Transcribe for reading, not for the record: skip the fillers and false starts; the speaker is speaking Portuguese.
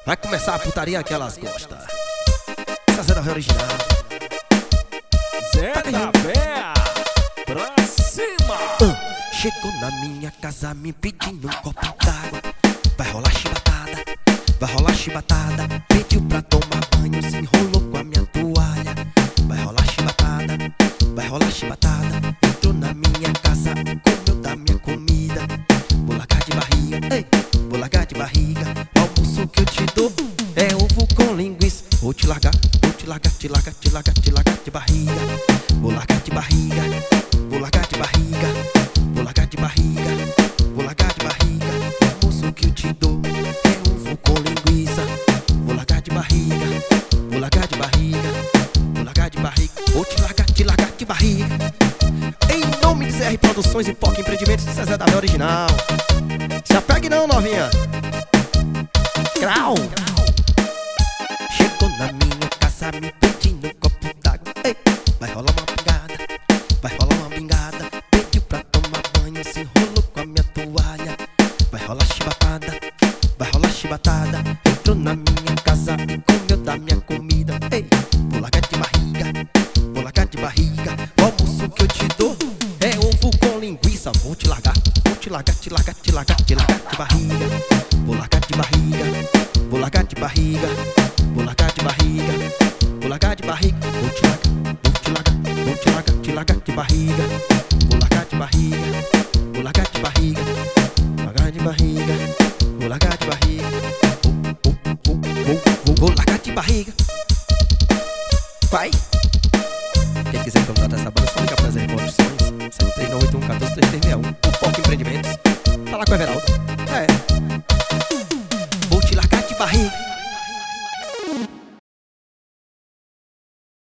Vai começar a putaria que elas gostam. Essa Zé da Véia original. Zé da Véia, pra cima! Chegou na minha casa me pedindo um copo d'água. Vai rolar chibatada, vai rolar chibatada. Pediu pra tomar banho, se enrolou com a minha toalha. Vai rolar chibatada, vai rolar chibatada. Entrou na minha casa e comeu da minha comida. Vou largar de barriga, ei, vou largar de barriga. O almoço que eu te dou é ovo com linguiça. Vou te largar, vou te largar, te largar, te largar, te largar de barriga. Vou largar de barriga, vou largar de barriga. Vou largar de barriga, vou largar de barriga. O almoço que eu te dou é ovo com linguiça. Vou largar de barriga, vou largar de barriga. Vou largar de barriga, vou te largar de barriga. Em nome de ZR Produções e POC Empreendimentos, de Zé da Véia original. Se apegue não, novinha. Grau. Chegou na minha casa me pedindo um copo d'água. Ei, vai rolar uma pingada, vai rolar uma bingada. Pediu pra tomar banho, se enrolou com a minha toalha. Vai rolar chibatada, vai rolar chibatada. Entrou na minha casa e comeu da minha comida. Ei, vou largar de barriga, vou largar de barriga. O almoço que eu te dou é ovo com linguiça. Vou te largar, vou te largar, te largar, te largar, te largar de barriga. Vou largar de barriga, vou largar de barriga. Vou largar de barriga, vou largar de barriga. Vou te largar, vou te largar, vou te largar, te largar de barriga. Vou largar de barriga, vou largar de barriga. Largar de barriga, vou largar de barriga. Vou largar de barriga. Vai! Quem quiser contratar essa banda, só liga pra Zé Produções 73981143361. O POC Empreendimentos. Fala com o Everaldo. É. Vou te largar de barriga.